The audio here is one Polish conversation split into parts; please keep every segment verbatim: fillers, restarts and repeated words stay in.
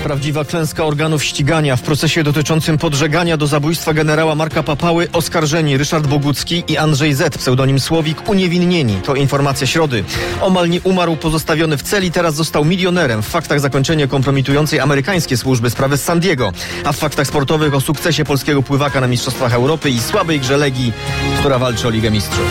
Prawdziwa klęska organów ścigania. W procesie dotyczącym podżegania do zabójstwa generała Marka Papały oskarżeni Ryszard Bogucki i Andrzej Z., pseudonim Słowik, uniewinnieni. To informacja Środy. Omal nie umarł pozostawiony w celi, teraz został milionerem. W faktach zakończenie kompromitującej amerykańskie służby sprawy z San Diego, a w faktach sportowych o sukcesie polskiego pływaka na Mistrzostwach Europy i słabej grze Legii, która walczy o Ligę Mistrzów.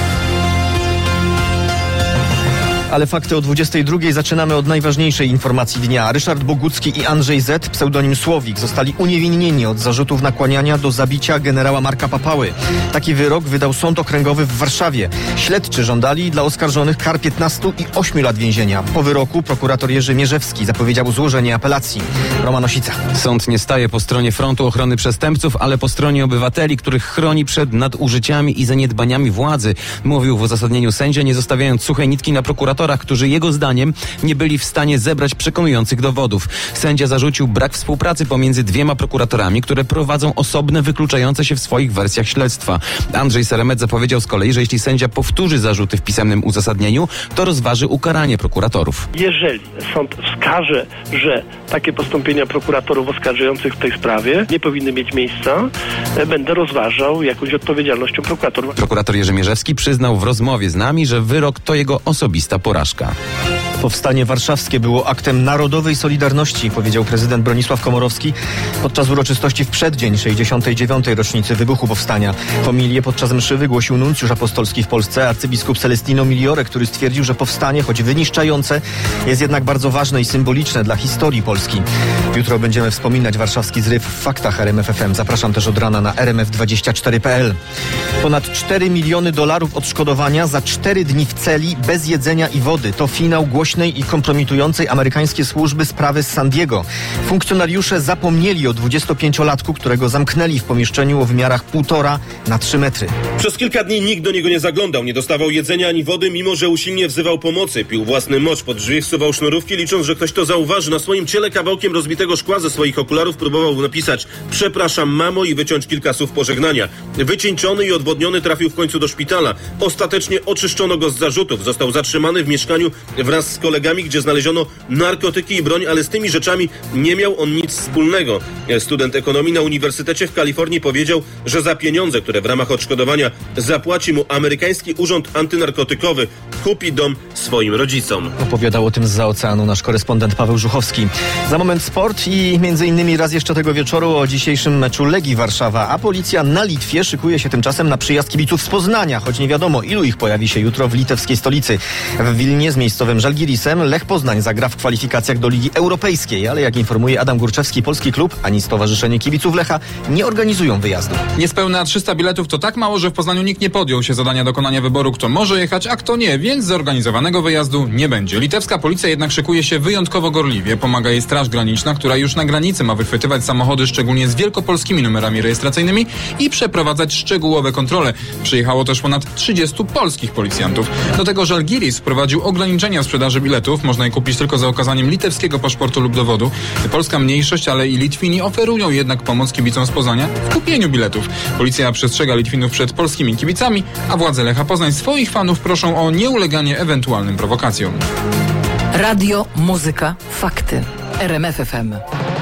Ale fakty o dwudziestej drugiej zaczynamy od najważniejszej informacji dnia. Ryszard Bogucki i Andrzej Z., pseudonim Słowik, zostali uniewinnieni od zarzutów nakłaniania do zabicia generała Marka Papały. Taki wyrok wydał Sąd Okręgowy w Warszawie. Śledczy żądali dla oskarżonych kar piętnastu i ośmiu lat więzienia. Po wyroku prokurator Jerzy Mierzewski zapowiedział złożenie apelacji. Roman Osica. Sąd nie staje po stronie Frontu Ochrony Przestępców, ale po stronie obywateli, których chroni przed nadużyciami i zaniedbaniami władzy, mówił w uzasadnieniu sędzia, nie zostawiając suchej nitki na prokuratora, którzy jego zdaniem nie byli w stanie zebrać przekonujących dowodów. Sędzia zarzucił brak współpracy pomiędzy dwiema prokuratorami, które prowadzą osobne, wykluczające się w swoich wersjach śledztwa. Andrzej Seremet zapowiedział z kolei, że jeśli sędzia powtórzy zarzuty w pisemnym uzasadnieniu, to rozważy ukaranie prokuratorów. Jeżeli sąd wskaże, że takie postąpienia prokuratorów oskarżających w tej sprawie nie powinny mieć miejsca, będę rozważał jakąś odpowiedzialnością prokuratorów. Prokurator Jerzy Mierzewski przyznał w rozmowie z nami, że wyrok to jego osobista porażka. Powstanie warszawskie było aktem narodowej solidarności, powiedział prezydent Bronisław Komorowski podczas uroczystości w przeddzień sześćdziesiątej dziewiątej rocznicy wybuchu powstania. Homilię podczas mszy wygłosił nuncjusz apostolski w Polsce, arcybiskup Celestino Migliore, który stwierdził, że powstanie, choć wyniszczające, jest jednak bardzo ważne i symboliczne dla historii Polski. Jutro będziemy wspominać warszawski zryw w faktach R M F F M. Zapraszam też od rana na R M F dwadzieścia cztery kropka p l. Ponad cztery miliony dolarów odszkodowania za cztery dni w celi bez jedzenia i wody. To finał głośnej i kompromitującej amerykańskie służby sprawy z San Diego. Funkcjonariusze zapomnieli o dwudziestopięciolatku, którego zamknęli w pomieszczeniu o wymiarach półtora na trzy metry. Przez kilka dni nikt do niego nie zaglądał, nie dostawał jedzenia ani wody, mimo że usilnie wzywał pomocy. Pił własny mocz, pod drzwi wsuwał sznurówki, licząc, że ktoś to zauważy. Na swoim ciele kawałkiem rozbitego szkła ze swoich okularów próbował napisać: przepraszam mamo, i wyciąć kilka słów pożegnania. Wycieńczony i odwodniony trafił w końcu do szpitala. Ostatecznie oczyszczono go z zarzutów. Został zatrzymany w mieszkaniu wraz z kolegami, gdzie znaleziono narkotyki i broń, ale z tymi rzeczami nie miał on nic wspólnego. Student ekonomii na Uniwersytecie w Kalifornii powiedział, że za pieniądze, które w ramach odszkodowania zapłaci mu amerykański urząd antynarkotykowy, kupi dom swoim rodzicom. Opowiadał o tym zza oceanu nasz korespondent Paweł Żuchowski. Za moment sport i między innymi raz jeszcze tego wieczoru o dzisiejszym meczu Legii Warszawa, a policja na Litwie szykuje się tymczasem na przyjazd kibiców z Poznania, choć nie wiadomo, ilu ich pojawi się jutro w litewskiej stolicy. W Wilnie z miejscowym Żalgirisem Lech Poznań zagra w kwalifikacjach do Ligi Europejskiej, ale jak informuje Adam Górczewski, polski klub ani Stowarzyszenie Kibiców Lecha nie organizują wyjazdu. Niespełna trzysta biletów to tak mało, że w Poznaniu nikt nie podjął się zadania dokonania wyboru, kto może jechać, a kto nie, więc zorganizowanego wyjazdu nie będzie. Litewska policja jednak szykuje się wyjątkowo gorliwie. Pomaga jej Straż Graniczna, która już na granicy ma wychwytywać samochody szczególnie z wielkopolskimi numerami rejestracyjnymi i przeprowadzać szczegółowe kontrole. Przyjechało też ponad trzydziestu polskich policjantów. Do tego Żalgiris wprowadził ograniczenia w sprzedaży biletów. Można je kupić tylko za okazaniem litewskiego paszportu lub dowodu. Polska mniejszość, ale i Litwini oferują jednak pomoc kibicom z Poznania w kupieniu biletów. Policja przestrzega Litwinów przed polskimi kibicami, a władze Lecha Poznań swoich fanów proszą o nieuleganie ewentualnym prowokacjom. Radio, muzyka, fakty. R M F F M.